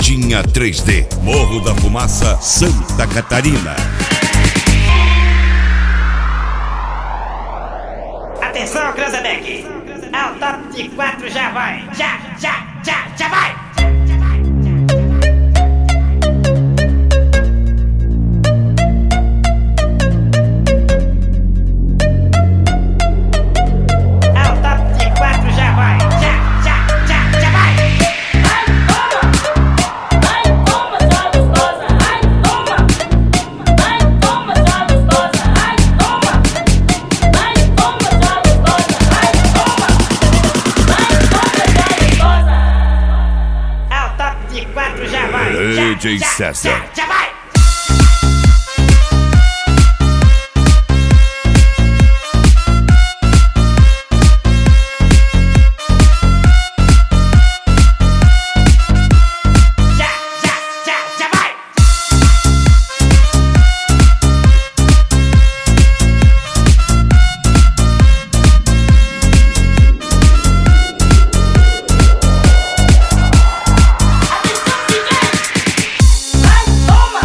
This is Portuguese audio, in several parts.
Carretinha 3D, Morro da Fumaça, Santa Catarina. Atenção, Cranzebeck! Ao top de 4 já vai! Já vai! Ao top de 4 já vai! Já vai! Ai, toma, sua gostosa! Ai, toma, sua gostosa! Ai, toma, sua gostosa! Ai, toma, sua gostosa! Ao top de 4 já vai! DJ César. Já vai! Já vai! Ai, toma,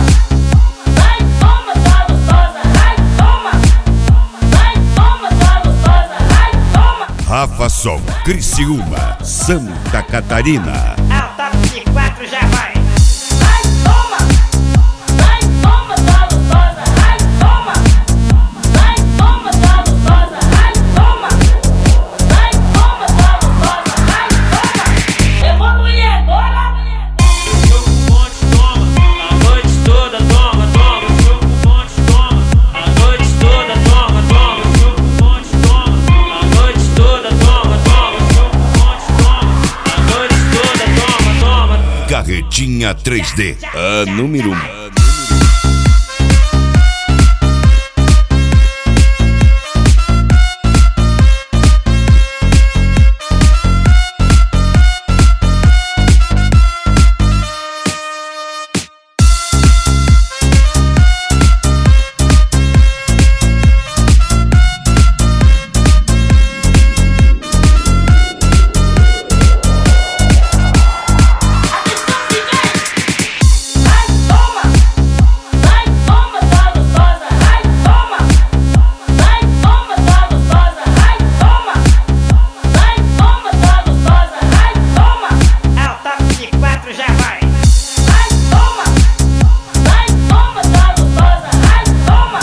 sua gostosa! Ai, toma, sua gostosa! Ai, toma! Rafa Som, Criciúma, Santa Catarina. Ao top de 4 já vai! Ai, toma, sua gostosa! Ai, toma, sua gostosa! Ai, toma, sua gostosa! Ai, toma! Evoluir agora! Jogo monte, toma, a noite toda, toma, jogo monte, toma, a noite toda, toma, jogo monte, toma, a noite toda, toma, jogo monte, toma, a noite toda, toma. Carretinha 3D, a número 1. Ai, toma, sua gostosa! Ai, toma, sua gostosa! Ai, toma, sua gostosa! Ai, toma! Ao top de 4 já vai! Ai, toma, sua gostosa! Ai, toma,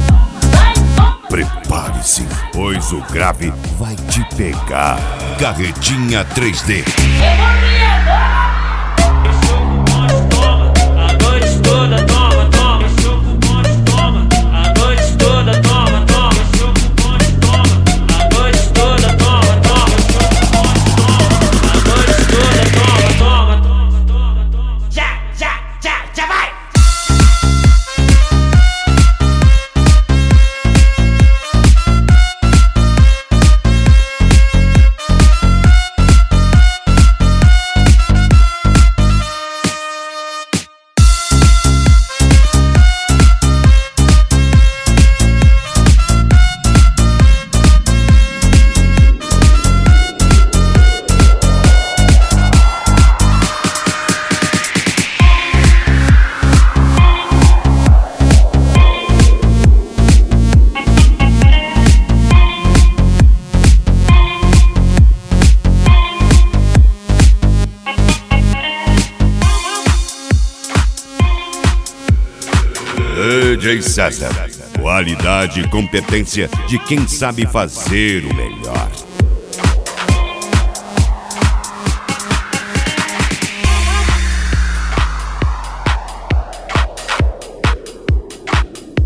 Prepare-se, pois o grave vai te pegar. Carretinha 3D. evoluir agora! Jogo monte, toma, a noite toda, toma, jogo monte, toma, a noite toda, toma, jogo monte, toma, a noite toda, toma, jogo monte, toma, a noite toda, toma. Já vai! DJ César, qualidade e competência de quem sabe fazer o melhor.